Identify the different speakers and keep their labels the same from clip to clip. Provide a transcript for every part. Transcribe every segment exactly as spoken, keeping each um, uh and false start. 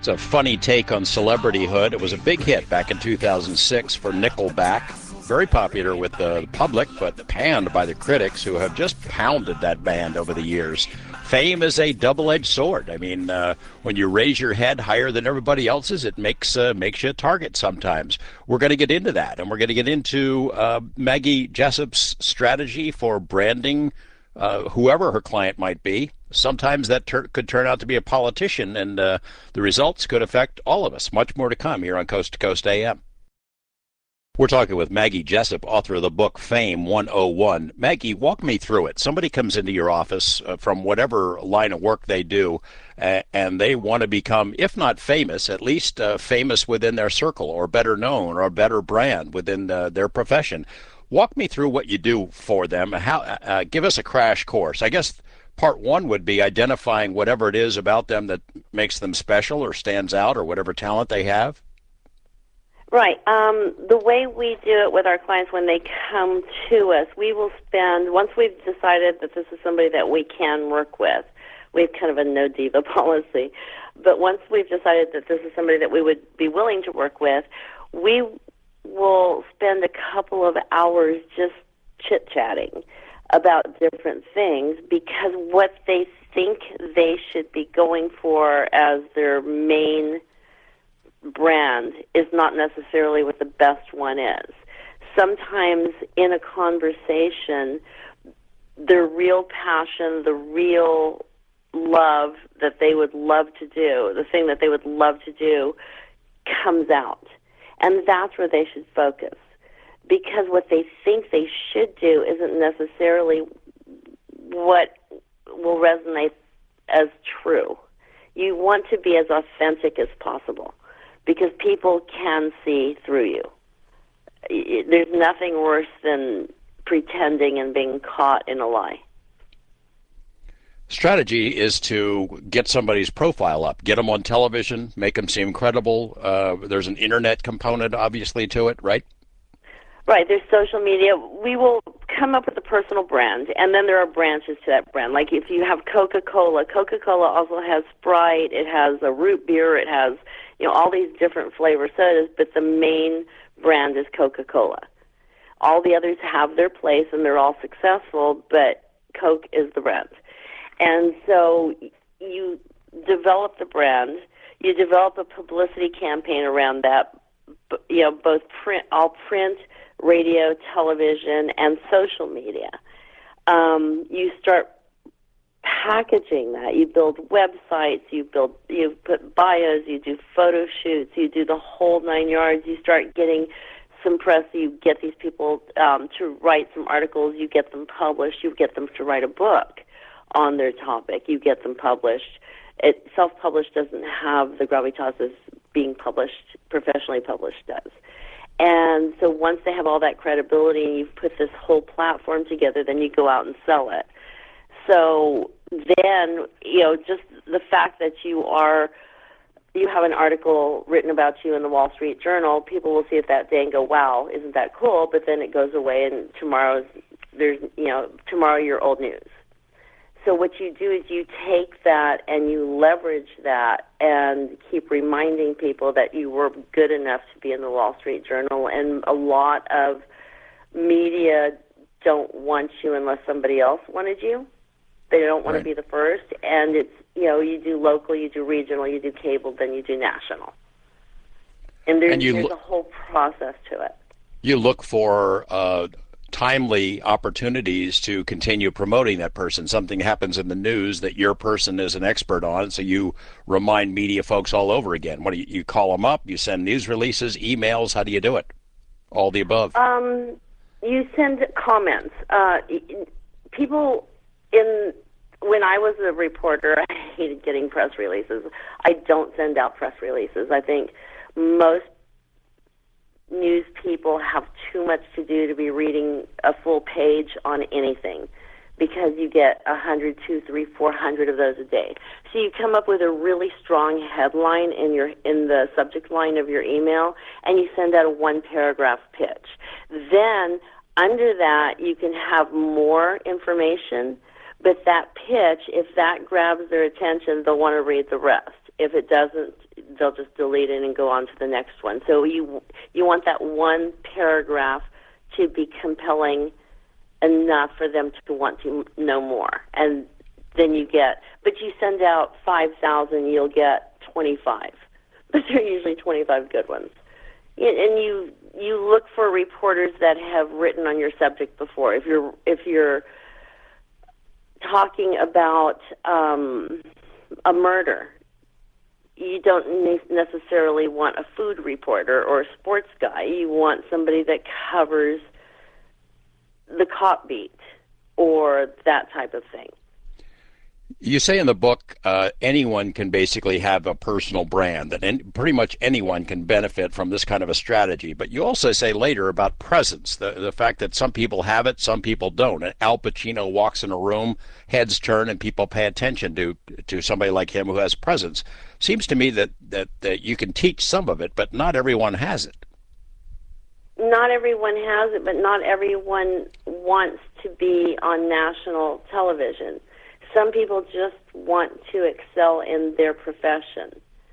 Speaker 1: It's a funny take on celebrityhood. It was a big hit back in two thousand six for Nickelback. Very popular with the public, but panned by the critics who have just pounded that band over the years. Fame is a double-edged sword. I mean, uh, when you raise your head higher than everybody else's, it makes uh, makes you a target sometimes. We're going to get into that, and we're going to get into uh, Maggie Jessup's strategy for branding uh, whoever her client might be. Sometimes that ter- could turn out to be a politician, and uh, the results could affect all of us. Much more to come here on Coast to Coast A M. We're talking with Maggie Jessup, author of the book Fame one oh one. Maggie, walk me through it. Somebody comes into your office uh, from whatever line of work they do, uh, and they want to become, if not famous, at least uh, famous within their circle, or better known, or a better brand within uh, their profession. Walk me through what you do for them. How? Uh, give us a crash course. I guess part one would be identifying whatever it is about them that makes them special or stands out, or whatever talent they have.
Speaker 2: Right. Um, the way we do it with our clients when they come to us, we will spend, once we've decided that this is somebody that we can work with, we have kind of a no diva policy, but once we've decided that this is somebody that we would be willing to work with, we will spend a couple of hours just chit-chatting about different things, because what they think they should be going for as their main brand is not necessarily what the best one is. Sometimes in a conversation, the real passion, the real love that they would love to do, the thing that they would love to do, comes out. And that's where they should focus. Because what they think they should do isn't necessarily what will resonate as true. You want to be as authentic as possible, because people can see through you. There's nothing worse than pretending and being caught in a lie.
Speaker 1: Strategy is to get somebody's profile up, get them on television, make them seem credible. Uh, there's an internet component, obviously, to it, right?
Speaker 2: Right, there's social media. We will come up with a personal brand, and then there are branches to that brand. Like if you have Coca-Cola, Coca-Cola also has Sprite, it has a root beer, it has, you know, all these different flavor sodas, but the main brand is Coca-Cola. All the others have their place, and they're all successful, but Coke is the brand. And so you develop the brand, you develop a publicity campaign around that, you know, both print, all print, radio, television, and social media. Um, you start packaging that. You build websites, you build, you put bios, you do photo shoots, you do the whole nine yards. You start getting some press, you get these people um, to write some articles, you get them published, you get them to write a book on their topic, you get them published. It self-published doesn't have the gravitas as being published, professionally published does. And so once they have all that credibility and you've put this whole platform together, then you go out and sell it. So then, you know, just the fact that you are, you have an article written about you in the Wall Street Journal, people will see it that day and go, wow, isn't that cool? But then it goes away and tomorrow's, there's, you know, tomorrow you're old news. So what you do is you take that and you leverage that and keep reminding people that you were good enough to be in the Wall Street Journal. And a lot of media don't want you unless somebody else wanted you. They don't want
Speaker 1: Right.
Speaker 2: to be the first. And it's, you know, you do local, you do regional, you do cable, then you do national. And there's,
Speaker 1: And you
Speaker 2: there's
Speaker 1: lo-
Speaker 2: a whole process to it.
Speaker 1: You look for uh, timely opportunities to continue promoting that person. Something happens in the news that your person is an expert on, so you remind media folks all over again. What do you, you call them up? You send news releases, emails? How do you do it? All the above.
Speaker 2: Um, you send comments. Uh, people in when I was a reporter, I hated getting press releases. I don't send out press releases. I think most news people have too much to do to be reading a full page on anything, because you get a hundred, two, three, four hundred of those a day. So you come up with a really strong headline in your in the subject line of your email, and you send out a one paragraph pitch. Then under that, you can have more information, but that pitch, if that grabs their attention, they'll want to read the rest. If it doesn't, they'll just delete it and go on to the next one. So you you want that one paragraph to be compelling enough for them to want to know more. And then you get, but you send out five thousand, you'll get twenty-five. But they're usually twenty-five good ones. And you you look for reporters that have written on your subject before. If you're if you're talking about um, a murder, you don't ne- necessarily want a food reporter or a sports guy. You want somebody that covers the cop beat or that type of thing.
Speaker 1: You say in the book uh, anyone can basically have a personal brand, that any, pretty much anyone can benefit from this kind of a strategy. But you also say later about presence, the, the fact that some people have it, some people don't. And Al Pacino walks in a room, heads turn, and people pay attention to to somebody like him who has presence. Seems to me that, that, that you can teach some of it, but not everyone has it.
Speaker 2: Not everyone has it, but not everyone wants to be on national television. Some people just want to excel in their profession.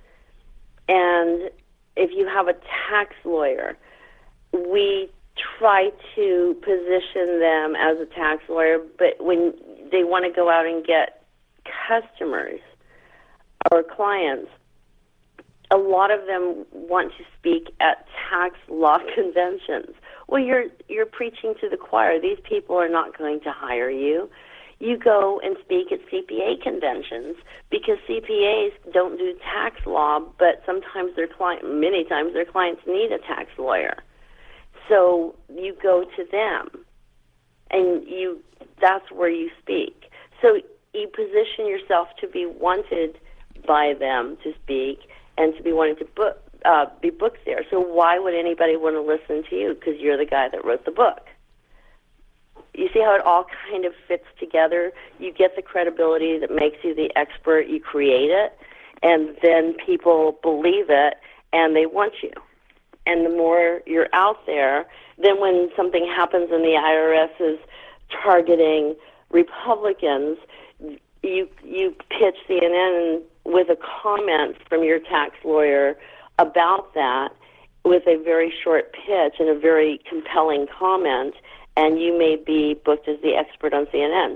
Speaker 2: And if you have a tax lawyer, we try to position them as a tax lawyer, but when they want to go out and get customers or clients, a lot of them want to speak at tax law conventions. Well, you're you're preaching to the choir. These people are not going to hire you. You go and speak at C P A conventions because C P As don't do tax law, but sometimes their client, many times their clients need a tax lawyer. So you go to them, and you that's where you speak. So you position yourself to be wanted by them to speak and to be wanting to book, uh, be booked there. So why would anybody want to listen to you? Because you're the guy that wrote the book. You see how it all kind of fits together? You get the credibility that makes you the expert, you create it, and then people believe it, and they want you. And the more you're out there, then when something happens and the I R S is targeting Republicans, you you pitch C N N with a comment from your tax lawyer about that with a very short pitch and a very compelling comment, and you may be booked as the expert on C N N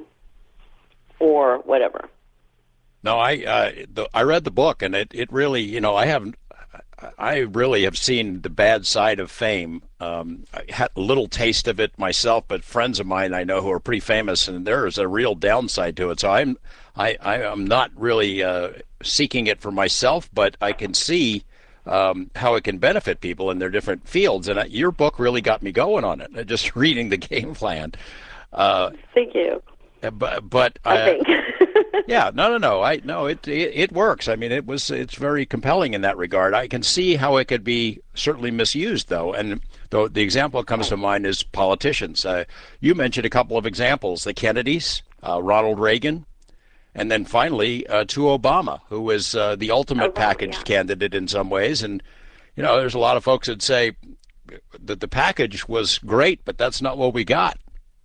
Speaker 2: or whatever.
Speaker 1: No, I uh, the, I read the book, and it, it really, you know, I haven't, I really have seen the bad side of fame. Um, I had a little taste of it myself, but friends of mine I know who are pretty famous, and there is a real downside to it. So I'm, I, I am not really uh, seeking it for myself, but I can see Um, how it can benefit people in their different fields. And uh, your book really got me going on it, uh, just reading the game plan. Uh,
Speaker 2: Thank you.
Speaker 1: But, but
Speaker 2: I
Speaker 1: uh,
Speaker 2: think.
Speaker 1: yeah, no, no, no. I no, it, it it works. I mean, it was it's very compelling in that regard. I can see how it could be certainly misused, though. And though the example that comes to mind is politicians. Uh, you mentioned a couple of examples: the Kennedys, uh, Ronald Reagan. And then finally uh, to Obama, who was uh, the ultimate
Speaker 2: Obama,
Speaker 1: package
Speaker 2: yeah.
Speaker 1: candidate in some ways. And, you know, there's a lot of folks that say that the package was great, but that's not what we got.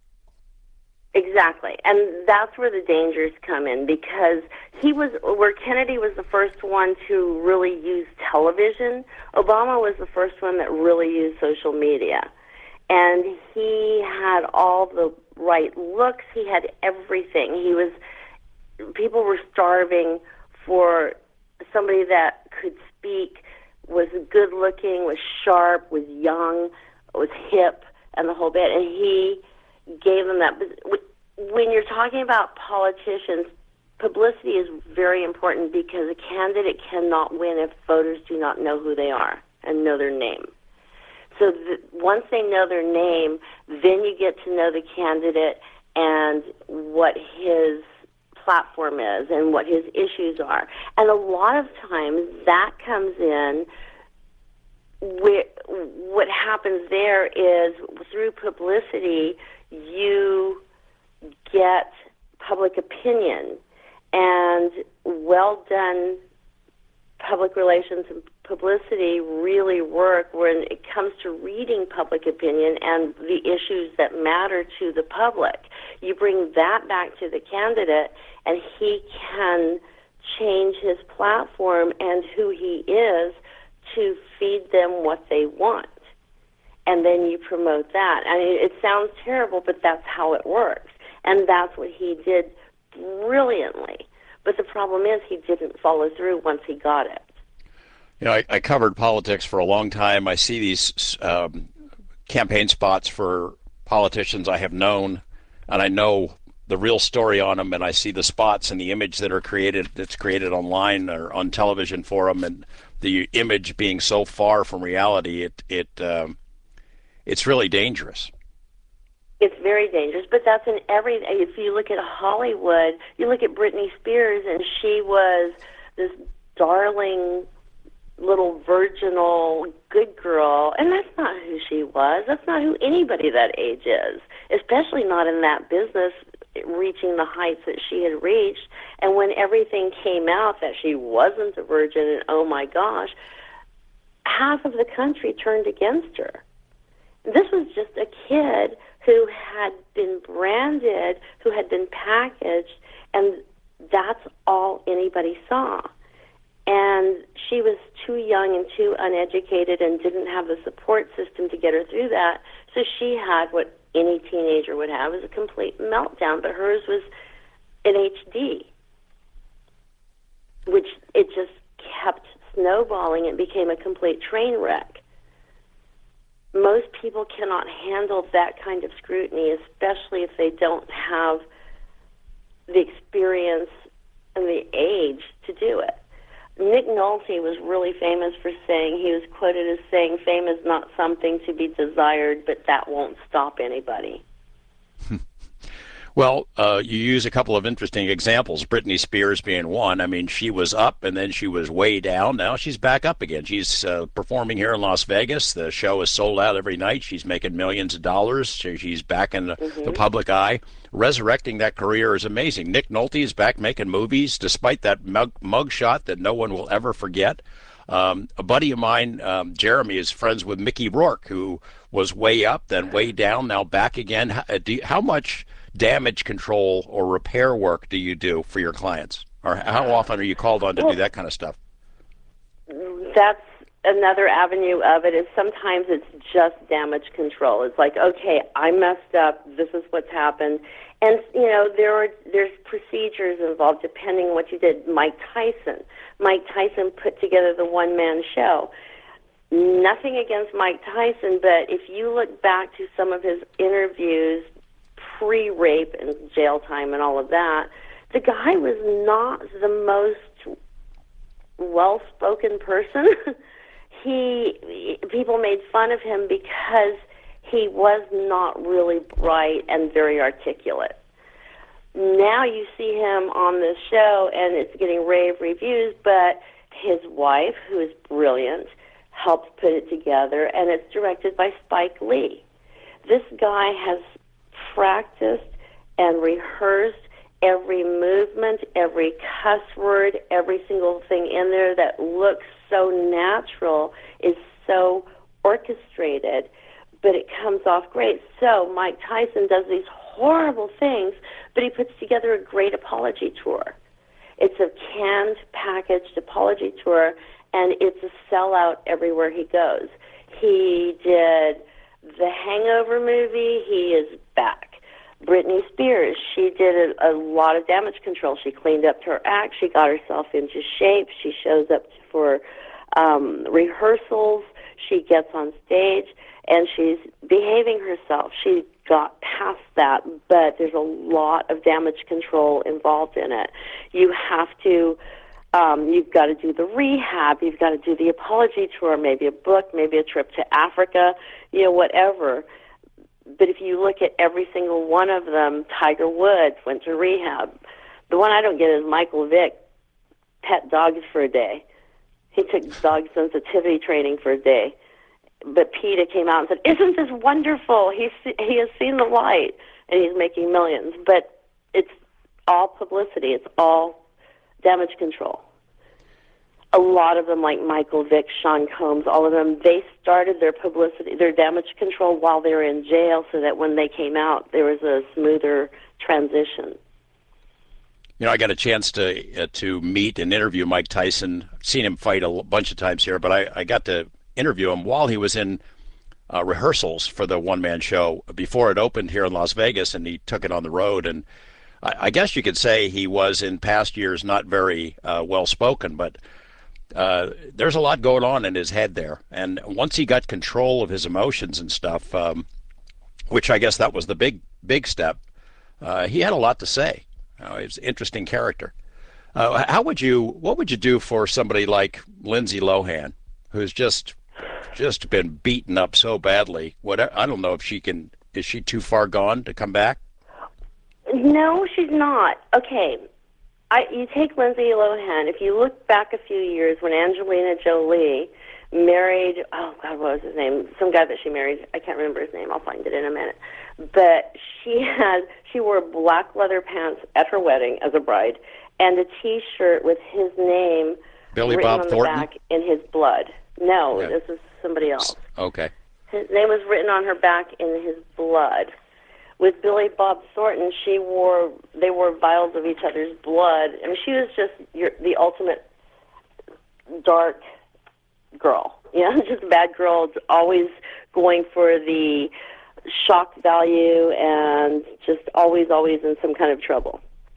Speaker 2: Exactly. And that's where the dangers come in, because he was, where Kennedy was the first one to really use television, Obama was the first one that really used social media. And he had all the right looks. He had everything. He was... People were starving for somebody that could speak, was good looking, was sharp, was young, was hip, and the whole bit. And he gave them that. When you're talking about politicians, publicity is very important, because a candidate cannot win if voters do not know who they are and know their name. So the, once they know their name, then you get to know the candidate and what his platform is and what his issues are. And a lot of times that comes in where what happens there is through publicity you get public opinion, and well done public relations and publicity really work when it comes to reading public opinion and the issues that matter to the public. You bring that back to the candidate, and he can change his platform and who he is to feed them what they want. And then you promote that. I mean, it sounds terrible, but that's how it works. And that's what he did brilliantly. But the problem is he didn't follow through once he got it.
Speaker 1: You know, I, I covered politics for a long time. I see these um, campaign spots for politicians I have known, and I know the real story on them, and I see the spots and the image that are created, that's created online or on television for them, and the image being so far from reality, it it um, it's really dangerous.
Speaker 2: It's very dangerous, but that's in every. If you look at Hollywood, you look at Britney Spears, and she was this darling little virginal good girl, and that's not who she was. That's not who anybody that age is, especially not in that business, reaching the heights that she had reached. And when everything came out that she wasn't a virgin, and oh my gosh, half of the country turned against her. This was just a kid who had been branded, who had been packaged, and that's all anybody saw. And she was too young and too uneducated and didn't have the support system to get her through that. So she had what any teenager would have, is a complete meltdown, but hers was in H D, which it just kept snowballing and became a complete train wreck. Most people cannot handle that kind of scrutiny, especially if they don't have the experience and the age to do it. Nick Nolte was really famous for saying, he was quoted as saying, fame is not something to be desired, but that won't stop anybody.
Speaker 1: Well, uh, you use a couple of interesting examples, Britney Spears being one. I mean, she was up and then she was way down. Now she's back up again. She's uh, performing here in Las Vegas. The show is sold out every night. She's making millions of dollars. She's back in the, mm-hmm. the public eye. Resurrecting that career is amazing. Nick Nolte is back making movies despite that mug, mug shot that no one will ever forget. Um, a buddy of mine, um, Jeremy, is friends with Mickey Rourke, who was way up, then way down, now back again. How, do you, how much damage control or repair work do you do for your clients? Or how often are you called on to
Speaker 2: well,
Speaker 1: do that kind of stuff?
Speaker 2: That's another avenue of it, is sometimes it's just damage control. It's like, okay, I messed up, this is what's happened. And, you know, there are there's procedures involved depending on what you did. Mike Tyson. Mike Tyson put together the one-man show. Nothing against Mike Tyson, but if you look back to some of his interviews pre-rape and jail time and all of that, the guy was not the most well-spoken person. he people made fun of him because he was not really bright and very articulate. Now you see him on this show, and it's getting rave reviews, but his wife, who is brilliant, helped put it together, and it's directed by Spike Lee. This guy has practiced and rehearsed every movement, every cuss word, every single thing in there that looks so natural, is so orchestrated, but it comes off great. So Mike Tyson does these horrible things, but he puts together a great apology tour. It's a canned, packaged apology tour, and it's a sellout everywhere he goes. He did the Hangover movie. He is back. Britney Spears, she did a, a lot of damage control. She cleaned up her act. She got herself into shape. She shows up for um, rehearsals. She gets on stage, and she's behaving herself. She got past that, but there's a lot of damage control involved in it. You have to, um, you've got to do the rehab. You've got to do the apology tour, maybe a book, maybe a trip to Africa, you know, whatever. But if you look at every single one of them, Tiger Woods went to rehab. The one I don't get is Michael Vick, pet dogs for a day. He took dog sensitivity training for a day. But PETA came out and said, isn't this wonderful? He's, he has seen the light, and he's making millions. But it's all publicity. It's all damage control. A lot of them, like Michael Vick, Sean Combs, all of them, they started their publicity, their damage control while they were in jail, so that when they came out, there was a smoother transition.
Speaker 1: You know, I got a chance to uh, to meet and interview Mike Tyson. I've seen him fight a bunch of times here, but I, I got to interview him while he was in uh, rehearsals for the one-man show before it opened here in Las Vegas, and he took it on the road. And I, I guess you could say he was in past years not very uh, well-spoken, but uh, there's a lot going on in his head there. And once he got control of his emotions and stuff, um, which I guess that was the big, big step, uh, he had a lot to say. Uh, he's an interesting character. Uh, how would you, what would you do for somebody like Lindsay Lohan, who's just, just been beaten up so badly? What, I don't know if she can, is she too far gone to come back?
Speaker 2: No, she's not. Okay, I, you take Lindsay Lohan. If you look back a few years when Angelina Jolie married, oh God, what was his name? Some guy that she married. I can't remember his name. I'll find it in a minute. But she had, she wore black leather pants at her wedding as a bride, and a T-shirt with his name
Speaker 1: Billy
Speaker 2: written
Speaker 1: Bob
Speaker 2: on
Speaker 1: Thornton?
Speaker 2: the back in his blood. No,
Speaker 1: Yeah.
Speaker 2: this is somebody else.
Speaker 1: Okay.
Speaker 2: His name was written on her back in his blood. With Billy Bob Thornton, she wore, they wore vials of each other's blood. I mean, she was just your, the ultimate dark girl. You know, just a bad girl, always going for the shock value and just always, always in some kind of trouble.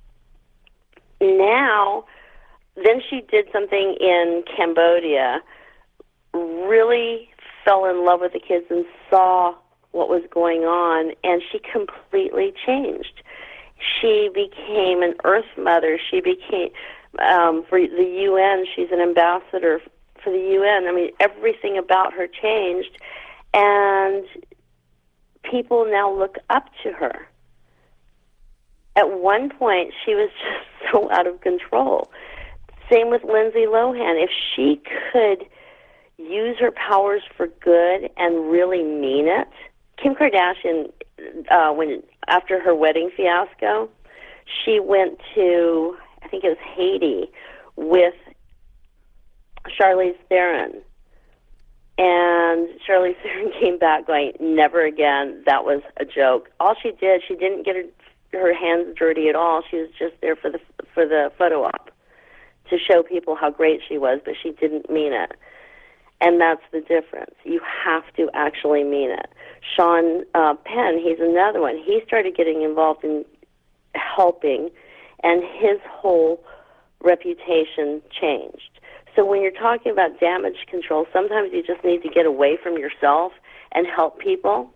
Speaker 2: Now, then she did something in Cambodia, really fell in love with the kids and saw what was going on, and she completely changed. She became an Earth Mother. She became, um, for the U N, she's an ambassador for the U N. I mean, everything about her changed, and people now look up to her. At one point, she was just so out of control. Same with Lindsay Lohan. If she could use her powers for good and really mean it, Kim Kardashian, uh, when after her wedding fiasco, she went to, I think it was Haiti, with Charlize Theron. And Charlize Theron came back going, never again, that was a joke. All she did, she didn't get her, her hands dirty at all. She was just there for the for the photo op to show people how great she was, but she didn't mean it. And that's the difference. You have to actually mean it. Sean uh, Penn, he's another one. He started getting involved in helping, and his whole reputation changed. So when you're talking about damage control, sometimes you just need to get away from yourself and help people.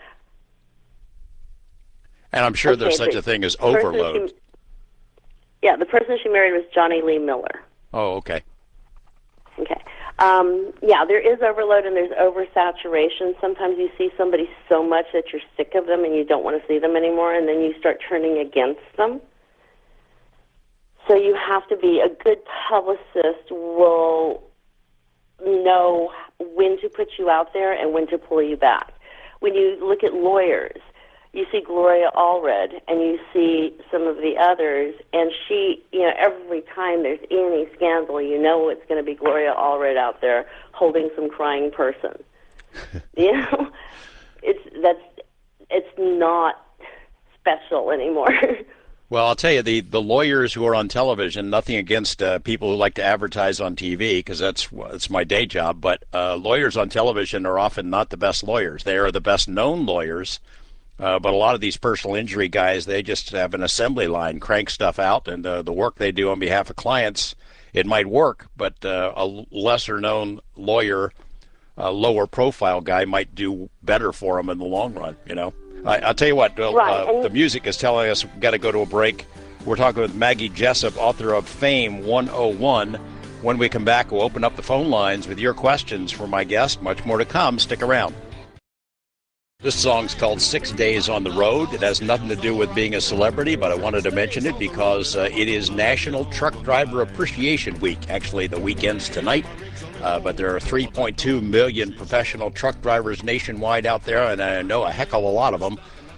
Speaker 1: And I'm sure
Speaker 2: Okay,
Speaker 1: there's such
Speaker 2: the
Speaker 1: a thing as
Speaker 2: person
Speaker 1: overload.
Speaker 2: she- yeah, the person she married was Johnny Lee Miller.
Speaker 1: Oh, okay.
Speaker 2: Okay. Um, yeah, there is overload and there's oversaturation. Sometimes you see somebody so much that you're sick of them and you don't want to see them anymore, and then you start turning against them. So you have to be, a good publicist will know when to put you out there and when to pull you back. When you look at lawyers, you see Gloria Allred and you see some of the others, and she, you know, every time there's any scandal, you know it's going to be Gloria Allred out there holding some crying person. You know, it's that's it's not special anymore.
Speaker 1: Well, I'll tell you, the, the lawyers who are on television, nothing against uh, people who like to advertise on T V, because that's, that's my day job, but uh, lawyers on television are often not the best lawyers. They are the best known lawyers, uh, but a lot of these personal injury guys, they just have an assembly line, crank stuff out, and uh, the work they do on behalf of clients, it might work, but uh, a lesser known lawyer, a lower profile guy might do better for them in the long run, you know. I, I'll tell you what, uh,
Speaker 2: Right,
Speaker 1: uh,
Speaker 2: and-
Speaker 1: the music is telling us we've got to go to a break. We're talking with Maggie Jessup, author of Fame one oh one. When we come back, we'll open up the phone lines with your questions for my guest. Much more to come. Stick around. This song's called Six Days on the Road. It has nothing to do with being a celebrity, but I wanted to mention it because uh, it is National Truck Driver Appreciation Week. Actually, the weekend's tonight. Uh, but there are three point two million professional truck drivers nationwide out there, and I know a heck of a lot of them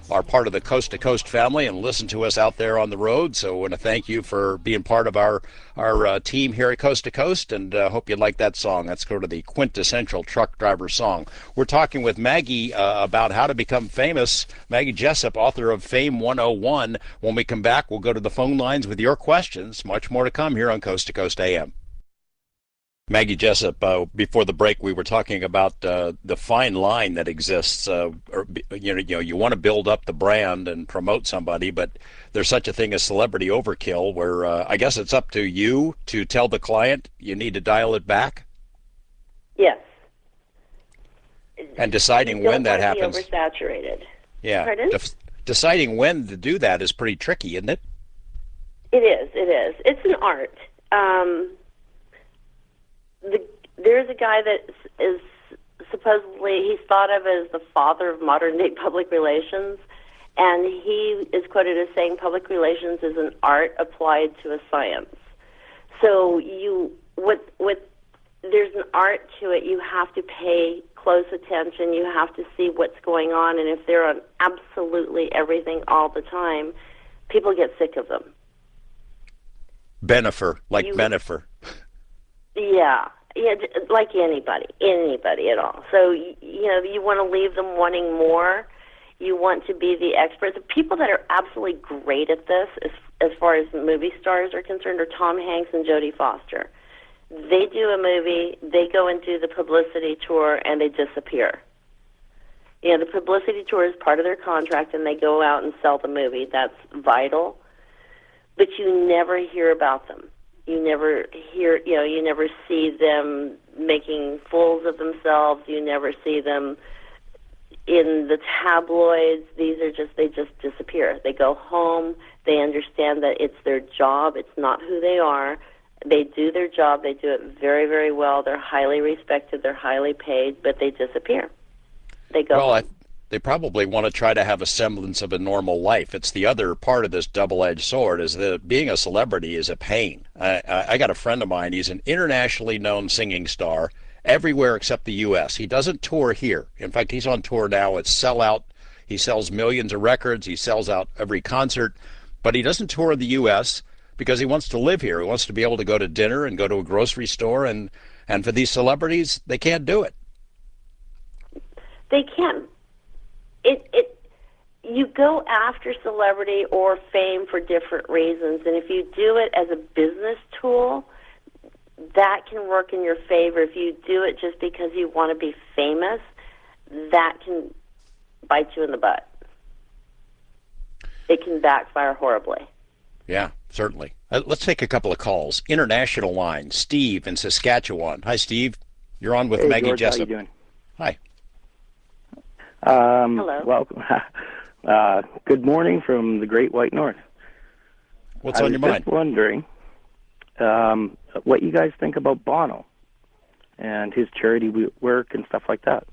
Speaker 1: are part of the Coast to Coast family and listen to us out there on the road. So I want to thank you for being part of our our uh, team here at Coast to Coast, and uh, hope you like that song. Let's go to the quintessential truck driver song. We're talking with Maggie uh, about how to become famous. Maggie Jessup, author of Fame one oh one. When we come back, we'll go to the phone lines with your questions. Much more to come here on Coast to Coast A M. Maggie Jessup, uh, before the break, we were talking about uh, the fine line that exists. Uh, or, you know, you know, you want to build up the brand and promote somebody, but there's such a thing as celebrity overkill, where uh, I guess it's up to you to tell the client you need to dial it back.
Speaker 2: Yes.
Speaker 1: And deciding when that happens.
Speaker 2: Oversaturated.
Speaker 1: Yeah.
Speaker 2: Pardon?
Speaker 1: De- deciding when to do that is pretty tricky, isn't it?
Speaker 2: It is. It is. It's an art. Um, The, there's a guy that is supposedly, he's thought of as the father of modern day public relations, and he is quoted as saying public relations is an art applied to a science. So you, with, with, there's an art to it. You have to pay close attention. You have to see what's going on, and if they're on absolutely everything all the time, people get sick of them.
Speaker 1: Benefer, like
Speaker 2: you,
Speaker 1: Benefer.
Speaker 2: Yeah, yeah, like anybody, anybody at all. So, you know, you want to leave them wanting more. You want to be the expert. The people that are absolutely great at this, as, as far as movie stars are concerned, are Tom Hanks and Jodie Foster. They do a movie, they go and do the publicity tour, and they disappear. You know, the publicity tour is part of their contract, and they go out and sell the movie. That's vital. But you never hear about them. You never hear, you know, you never see them making fools of themselves. You never see them in the tabloids. These are just, they just disappear. They go home. They understand that it's their job. It's not who they are. They do their job. They do it very, very well. They're highly respected. They're highly paid, but they disappear. They go
Speaker 1: well,
Speaker 2: home.
Speaker 1: I, they probably want to try to have a semblance of a normal life. It's the other part of this double-edged sword, is that being a celebrity is a pain. I, I, I got a friend of mine. He's an internationally known singing star everywhere except the U S He doesn't tour here. In fact, he's on tour now. It's sellout. He sells millions of records. He sells out every concert. But he doesn't tour in the U S because he wants to live here. He wants to be able to go to dinner and go to a grocery store. And, and for these celebrities, they can't do it.
Speaker 2: They can't. It, it, you go after celebrity or fame for different reasons, and if you do it as a business tool, that can work in your favor. If you do it just because you want to be famous, that can bite you in the butt. It can backfire horribly.
Speaker 1: Yeah, certainly. Uh, let's take a couple of calls. International line, Steve in Saskatchewan. Hi, Steve. You're on with
Speaker 3: hey,
Speaker 1: Maggie
Speaker 3: George,
Speaker 1: Jessup.
Speaker 3: How you doing?
Speaker 1: Hi.
Speaker 2: Um, Hello.
Speaker 3: Welcome. Uh, good morning from the Great White North.
Speaker 1: What's
Speaker 3: I
Speaker 1: on your
Speaker 3: was
Speaker 1: mind?
Speaker 3: just wondering um, what you guys think about Bono and his charity work and stuff like that.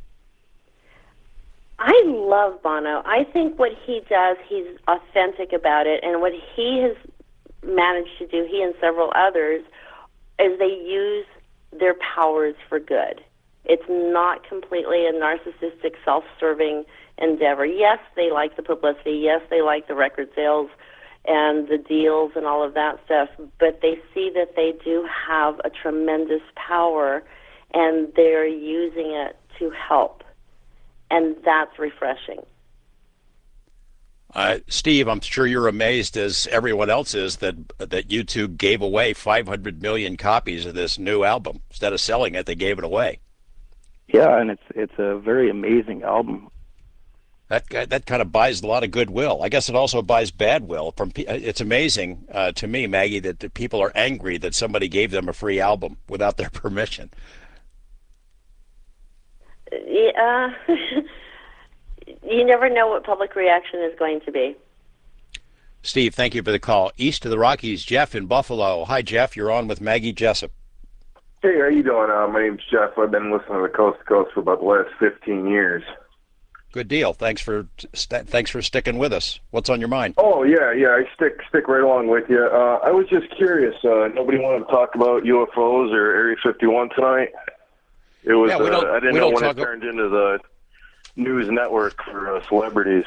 Speaker 2: I love Bono. I think what he does, he's authentic about it, and what he has managed to do, he and several others, is they use their powers for good. It's not completely a narcissistic, self-serving endeavor. Yes, they like the publicity. Yes, they like the record sales and the deals and all of that stuff, but they see that they do have a tremendous power, and they're using it to help, and that's refreshing.
Speaker 1: Uh, Steve, I'm sure you're amazed, as everyone else is, that that YouTube gave away five hundred million copies of this new album. Instead of selling it, they gave it away.
Speaker 3: Yeah, and it's it's a very amazing album.
Speaker 1: That that kind of buys a lot of goodwill. I guess it also buys bad will. From it's amazing uh, to me, Maggie, that the people are angry that somebody gave them a free album without their permission.
Speaker 2: Yeah, you never know what public reaction is going to be.
Speaker 1: Steve, thank you for the call. East of the Rockies, Jeff in Buffalo. Hi, Jeff. You're on with Maggie Jessup.
Speaker 4: Hey, how you doing? Uh, my name's Jeff. I've been listening to Coast to Coast for about the last fifteen years.
Speaker 1: Good deal. Thanks for st- thanks for sticking with us. What's on your mind?
Speaker 4: Oh yeah, yeah. I stick stick right along with you. Uh, I was just curious. Uh, nobody wanted to talk about U F Os or Area fifty-one tonight. It was.
Speaker 1: Yeah, we don't,
Speaker 4: uh, I didn't
Speaker 1: we
Speaker 4: know
Speaker 1: don't
Speaker 4: when
Speaker 1: talk
Speaker 4: it turned into the news network for uh, celebrities.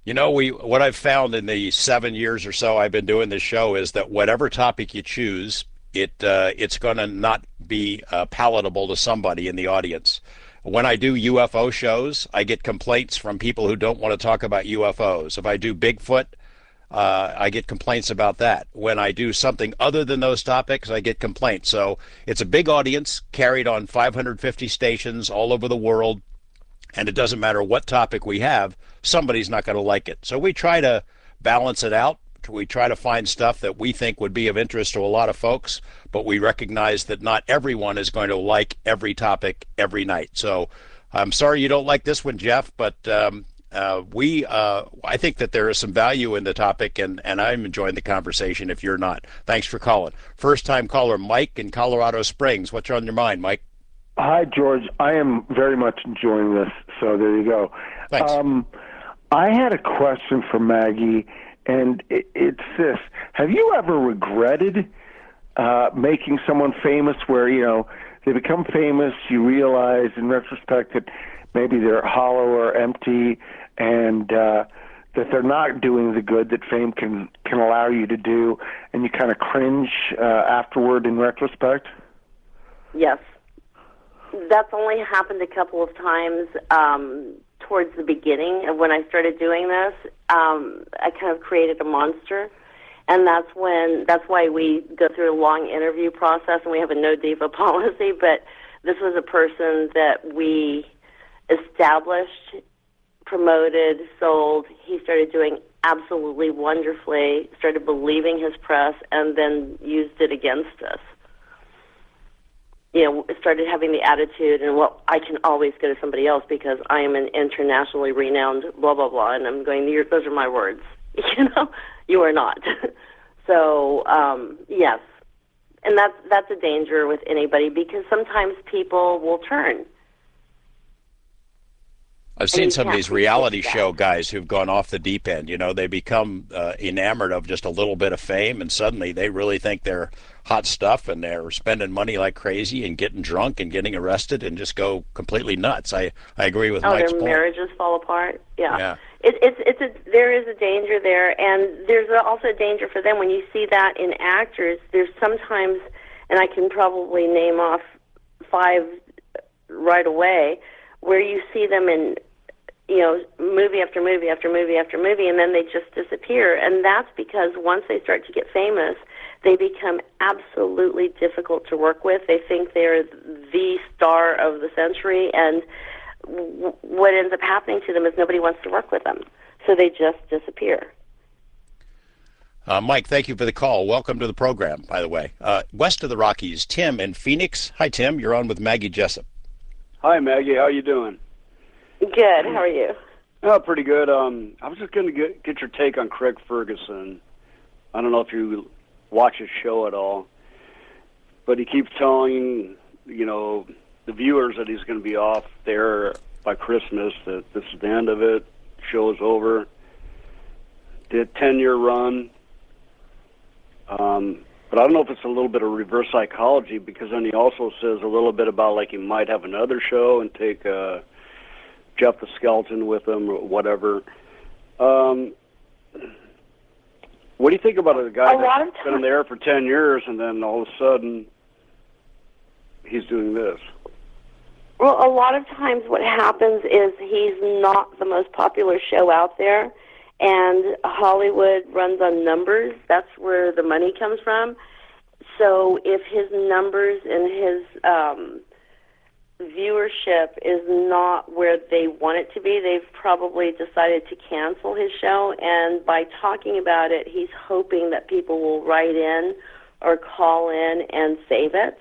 Speaker 1: You know, we what I've found in the seven years or so I've been doing this show is that whatever topic you choose, it uh, it's going to not be uh, palatable to somebody in the audience. When I do U F O shows, I get complaints from people who don't want to talk about U F Os. If I do Bigfoot, uh, I get complaints about that. When I do something other than those topics, I get complaints. So it's a big audience carried on five hundred fifty stations all over the world. And it doesn't matter what topic we have, somebody's not going to like it. So we try to balance it out. We try to find stuff that we think would be of interest to a lot of folks, but we recognize that not everyone is going to like every topic every night. So I'm sorry you don't like this one, Jeff, but um, uh, we, uh, I think that there is some value in the topic, and, and I'm enjoying the conversation if you're not. Thanks for calling. First time caller, Mike in Colorado Springs. What's on your mind, Mike?
Speaker 5: Hi, George. I am very much enjoying this, so there you go.
Speaker 1: Thanks.
Speaker 5: Um, I had a question for Maggie, and it, it's this. Have you ever regretted uh, making someone famous where, you know, they become famous, you realize in retrospect that maybe they're hollow or empty, and uh, that they're not doing the good that fame can, can allow you to do, and you kind of cringe uh, afterward in retrospect?
Speaker 2: Yes. That's only happened a couple of times um, towards the beginning of when I started doing this. Um, I kind of created a monster, and that's when that's why we go through a long interview process and we have a no diva policy. But this was a person that we established, promoted, sold. He started doing absolutely wonderfully, started believing his press, and then used it against us. You know, started having the attitude, and well, I can always go to somebody else because I am an internationally renowned blah, blah, blah. And I'm going, those are my words. You know, you are not. So, um, yes. And that's, that's a danger with anybody because sometimes people will turn.
Speaker 1: I've seen some of these reality show guys who've gone off the deep end. You know, they become uh, enamored of just a little bit of fame, and suddenly they really think they're hot stuff, and they're spending money like crazy and getting drunk and getting arrested and just go completely nuts. I, I agree with
Speaker 2: oh,
Speaker 1: Mike's
Speaker 2: their
Speaker 1: point.
Speaker 2: marriages fall apart. Yeah,
Speaker 1: yeah.
Speaker 2: It, it's it's a there is a danger there, and there's also a danger for them when you see that in actors. There's sometimes, and I can probably name off five right away, where you see them in, you know, movie after movie after movie after movie, and then they just disappear. And that's because once they start to get famous, they become absolutely difficult to work with. They think they're the star of the century, and w- what ends up happening to them is nobody wants to work with them. So they just disappear.
Speaker 1: Uh, Mike, thank you for the call. Welcome to the program, by the way. Uh, west of the Rockies, Tim in Phoenix. Hi, Tim. You're on with Maggie Jessup.
Speaker 6: Hi, Maggie. How you doing?
Speaker 2: Good. How are you?
Speaker 6: Oh, pretty good. Um, I was just going to get, get your take on Craig Ferguson. I don't know if you watch his show at all, but he keeps telling, you know, the viewers that he's going to be off there by Christmas, that this is the end of it, show is over. Did ten-year run. Um, but I don't know if it's a little bit of reverse psychology, because then he also says a little bit about, like, he might have another show and take uh, Jeff the Skeleton with him or whatever. Um, what do you think about a guy
Speaker 2: a
Speaker 6: that's been in the air for ten years and then all of a sudden he's doing this?
Speaker 2: Well, a lot of times what happens is he's not the most popular show out there, and Hollywood runs on numbers. That's where the money comes from. So if his numbers and his um, viewership is not where they want it to be, they've probably decided to cancel his show, and by talking about it, he's hoping that people will write in or call in and save it.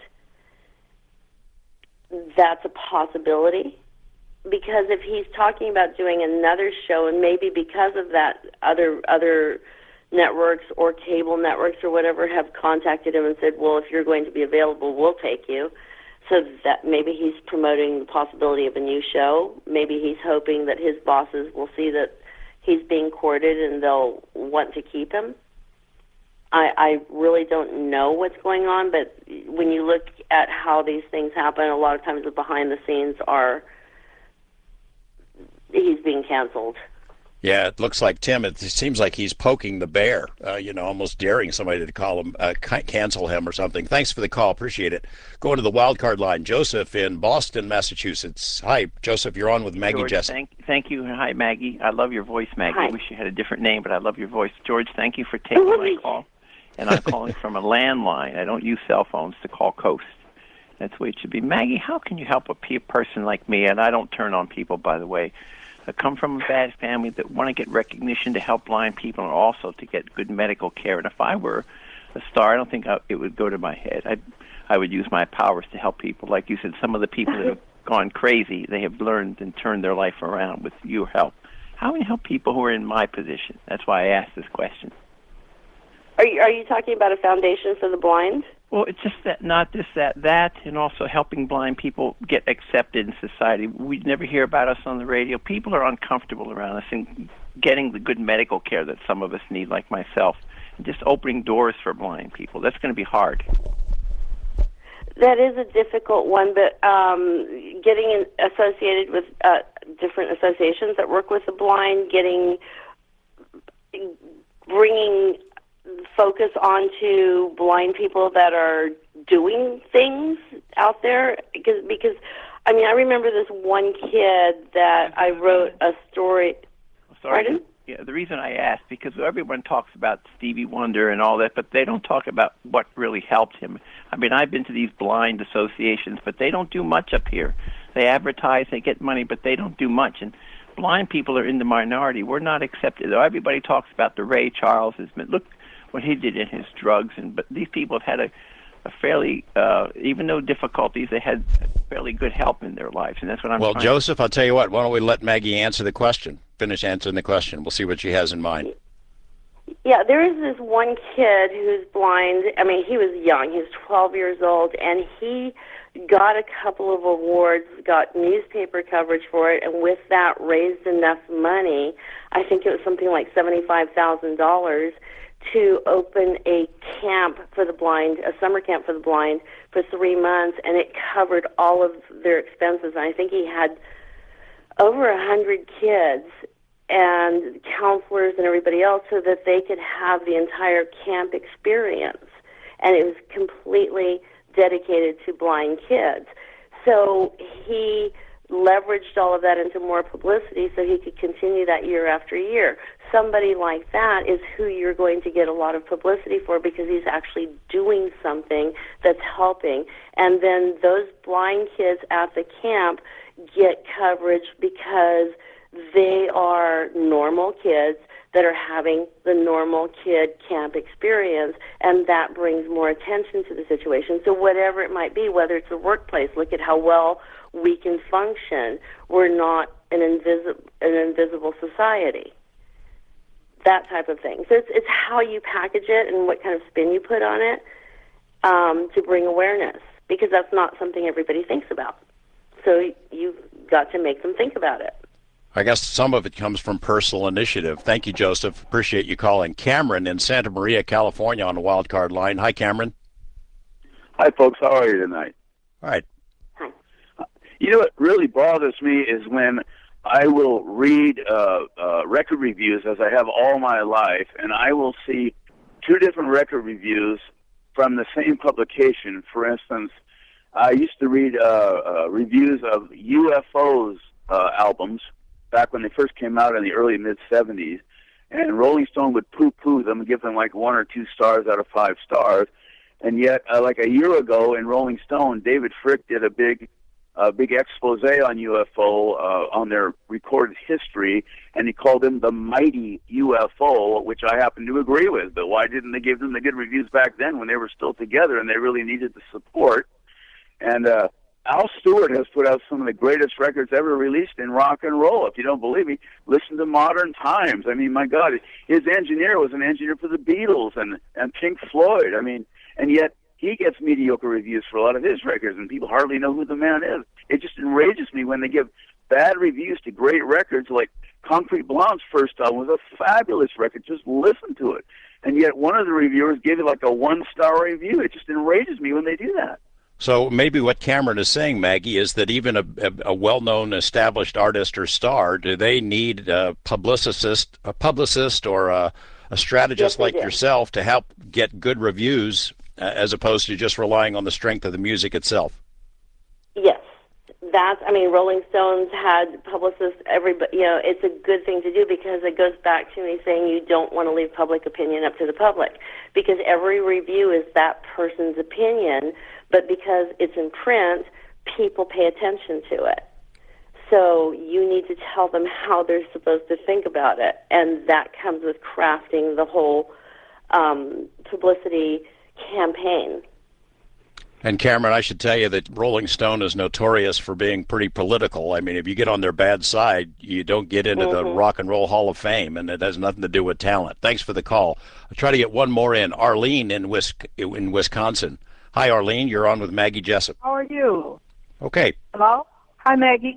Speaker 2: That's a possibility, because if he's talking about doing another show, and maybe because of that, other other networks or cable networks or whatever have contacted him and said, well, if you're going to be available, we'll take you. So that maybe he's promoting the possibility of a new show. Maybe he's hoping that his bosses will see that he's being courted and they'll want to keep him. I, I really don't know what's going on, but when you look at how these things happen, a lot of times the behind the scenes are he's being canceled.
Speaker 1: Yeah, it looks like Tim. It seems like he's poking the bear, uh, you know, almost daring somebody to call him, uh, cancel him or something. Thanks for the call. Appreciate it. Going to the wild card line. Joseph in Boston, Massachusetts. Hi, Joseph. You're on with Maggie
Speaker 7: George,
Speaker 1: Jessup.
Speaker 7: Thank, thank you. Hi, Maggie. I love your voice, Maggie.
Speaker 2: Hi.
Speaker 7: I wish you had a different name, but I love your voice. George, thank you for taking my call. And I'm calling from a landline. I don't use cell phones to call Coast. That's the way it should be. Maggie, how can you help a pe- person like me? And I don't turn on people, by the way. I come from a bad family that want to get recognition to help blind people and also to get good medical care. And if I were a star, I don't think I, it would go to my head. I I would use my powers to help people. Like you said, some of the people that have gone crazy, they have learned and turned their life around with your help. How can you help people who are in my position? That's why I asked this question.
Speaker 2: Are you, are you talking about a foundation for the blind?
Speaker 7: Well, it's just that, not just that, that, and also helping blind people get accepted in society. We never hear about us on the radio. People are uncomfortable around us, and getting the good medical care that some of us need, like myself, and just opening doors for blind people. That's going to be hard.
Speaker 2: That is a difficult one, but um, getting in, associated with uh, different associations that work with the blind, getting, bringing focus onto blind people that are doing things out there, because because I mean I remember this one kid that I wrote a story.
Speaker 7: Sorry.
Speaker 2: Pardon?
Speaker 7: Yeah, the reason I asked, because everyone talks about Stevie Wonder and all that, but they don't talk about what really helped him. I mean, I've been to these blind associations, but they don't do much up here. They advertise, they get money, but they don't do much. And blind people are in the minority. We're not accepted. Everybody talks about the Ray Charles. Look what he did in his drugs, and but these people have had a, a fairly, uh, even though difficulties, they had fairly good help in their lives, and that's what I'm
Speaker 1: Well,
Speaker 7: trying
Speaker 1: Joseph, I'll tell you what, why don't we let Maggie answer the question, finish answering the question. We'll see what she has in mind.
Speaker 2: Yeah, there is this one kid who's blind. I mean, he was young. He was twelve years old, and he got a couple of awards, got newspaper coverage for it, and with that raised enough money, I think it was something like seventy-five thousand dollars, to open a camp for the blind, a summer camp for the blind, for three months, and it covered all of their expenses. And I think he had over a hundred kids and counselors and everybody else so that they could have the entire camp experience. And it was completely dedicated to blind kids. So he leveraged all of that into more publicity so he could continue that year after year. Somebody like that is who you're going to get a lot of publicity for, because he's actually doing something that's helping. And then those blind kids at the camp get coverage because they are normal kids that are having the normal kid camp experience, and that brings more attention to the situation. So whatever it might be, whether it's a workplace, look at how well we can function. We're not an invisible an invisible society. That type of thing. So it's it's how you package it and what kind of spin you put on it um, to bring awareness, because that's not something everybody thinks about. So you've got to make them think about it.
Speaker 1: I guess some of it comes from personal initiative. Thank you, Joseph. Appreciate you calling. Cameron in Santa Maria, California on the wild card line. Hi, Cameron.
Speaker 8: Hi, folks. How are you tonight?
Speaker 1: All right.
Speaker 2: Hi.
Speaker 8: You know what really bothers me is when I will read uh, uh, record reviews, as I have all my life, and I will see two different record reviews from the same publication. For instance, I used to read uh, uh, reviews of U F O's uh, albums back when they first came out in the early mid seventies, and Rolling Stone would poo-poo them and give them like one or two stars out of five stars. And yet, uh, like a year ago in Rolling Stone, David Frick did a big a big expose on U F O, uh, on their recorded history, and he called them the mighty U F O, which I happen to agree with. But why didn't they give them the good reviews back then when they were still together and they really needed the support? And uh, Al Stewart has put out some of the greatest records ever released in rock and roll. If you don't believe me, listen to Modern Times. I mean, my God, his engineer was an engineer for the Beatles and, and Pink Floyd. I mean, and yet he gets mediocre reviews for a lot of his records, and people hardly know who the man is. It just enrages me when they give bad reviews to great records, like Concrete Blonde's first album was a fabulous record. Just listen to it. And yet one of the reviewers gave it like a one-star review. It just enrages me when they do that.
Speaker 1: So maybe what Cameron is saying, Maggie, is that even a, a, a well-known, established artist or star, do they need a publicist, a publicist, or a, a strategist
Speaker 2: Yes, they
Speaker 1: like
Speaker 2: do.
Speaker 1: yourself to help get good reviews, uh, as opposed to just relying on the strength of the music itself?
Speaker 2: Yes. That's, I mean, Rolling Stones had publicists, everybody, you know, it's a good thing to do because it goes back to me saying you don't want to leave public opinion up to the public because every review is that person's opinion, but because it's in print, people pay attention to it. So you need to tell them how they're supposed to think about it, and that comes with crafting the whole um, publicity campaign.
Speaker 1: And Cameron, I should tell you that Rolling Stone is notorious for being pretty political. I mean, if you get on their bad side, you don't get into
Speaker 2: Mm-hmm.
Speaker 1: the Rock and Roll Hall of Fame, and it has nothing to do with talent. Thanks for the call. I'll try to get one more in. Arlene in, Wis- in Wisconsin. Hi, Arlene. You're on with Maggie Jessup.
Speaker 9: How are you?
Speaker 1: Okay.
Speaker 9: Hello? Hi, Maggie.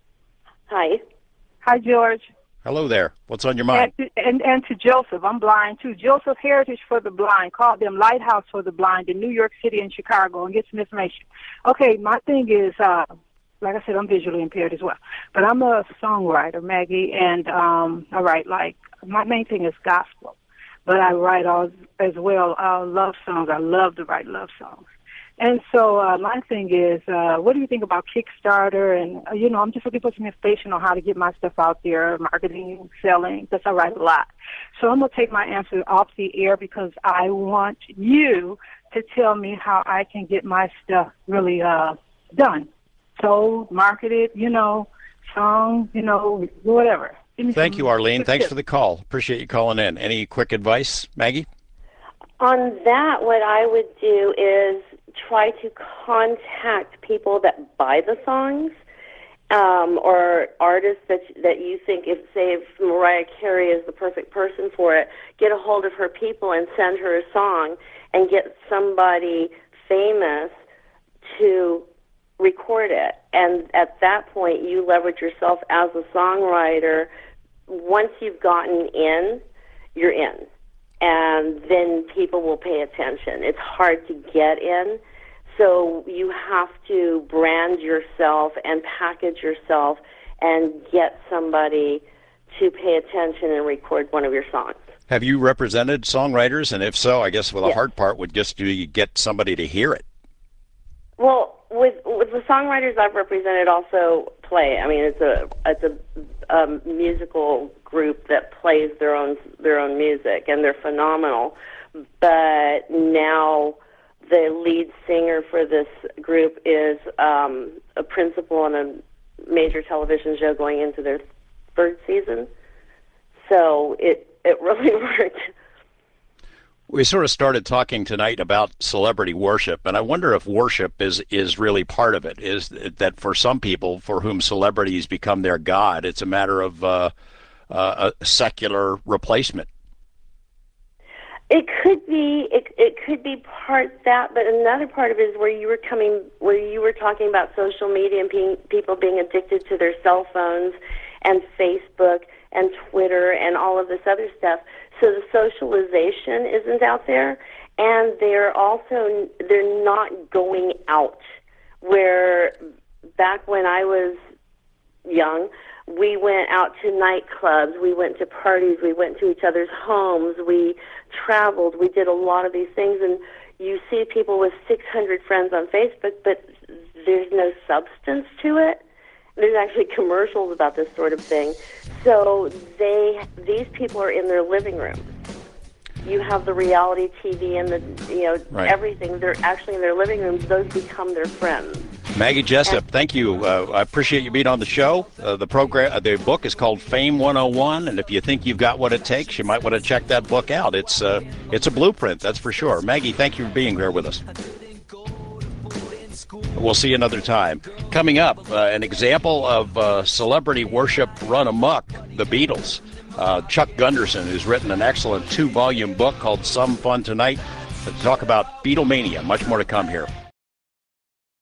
Speaker 2: Hi.
Speaker 9: Hi, George.
Speaker 1: Hello there. What's on your mind?
Speaker 9: And to, and, and to Joseph. I'm blind, too. Joseph Heritage for the Blind. Called them Lighthouse for the Blind in New York City and Chicago and get some information. Okay, my thing is, uh, like I said, I'm visually impaired as well. But I'm a songwriter, Maggie, and um, I write, like, my main thing is gospel. But I write all, as well uh, love songs. I love to write love songs. And so uh, my thing is, uh, what do you think about Kickstarter? And, uh, you know, I'm just looking for some information on how to get my stuff out there, marketing, selling, because I write a lot. So I'm going to take my answer off the air because I want you to tell me how I can get my stuff really uh, done. Sold, marketed, you know, song, you know, whatever.
Speaker 1: Thank you, Arlene. Thanks for the call. Appreciate you calling in. Any quick advice, Maggie?
Speaker 2: On that, what I would do is try to contact people that buy the songs um, or artists that that you think, if say if Mariah Carey is the perfect person for it, get a hold of her people and send her a song and get somebody famous to record it. And at that point, you leverage yourself as a songwriter. Once you've gotten in, you're in. And then people will pay attention. It's hard to get in, so you have to brand yourself and package yourself and get somebody to pay attention and record one of your songs.
Speaker 1: Have you represented songwriters? And if so, I guess well, the
Speaker 2: Yes.
Speaker 1: hard part would just be get somebody to hear it.
Speaker 2: Well, with with the songwriters I've represented, also play. I mean, it's a it's a um, musical group that plays their own their own music, and they're phenomenal. But now the lead singer for this group is um, a principal on a major television show going into their third season. So it it really worked.
Speaker 1: We sort of started talking tonight about celebrity worship, and I wonder if worship is, is really part of it, is that for some people for whom celebrities become their god, it's a matter of uh, uh, a secular replacement.
Speaker 2: It could be it it could be part that, but another part of it is where you were coming where you were talking about social media and being, people being addicted to their cell phones and Facebook and Twitter and all of this other stuff. So the socialization isn't out there, and they're also they're not going out. Where back when I was young, we went out to nightclubs, we went to parties, we went to each other's homes, we traveled, we did a lot of these things, and you see people with six hundred friends on Facebook, but there's no substance to it. There's actually commercials about this sort of thing. So they, these people are in their living rooms. You have the reality T V and the, you know,
Speaker 1: Right.
Speaker 2: everything. They're actually in their living rooms. Those become their friends.
Speaker 1: Maggie Jessup, thank you. Uh, I appreciate you being on the show. Uh, the program, uh, the book is called Fame one oh one, and if you think you've got what it takes, you might want to check that book out. It's uh, it's a blueprint, that's for sure. Maggie, thank you for being here with us. We'll see you another time. Coming up, uh, an example of uh, celebrity worship run amok, the Beatles. Uh, Chuck Gunderson, who's written an excellent two-volume book called Some Fun Tonight, to talk about Beatlemania. Much more to come here.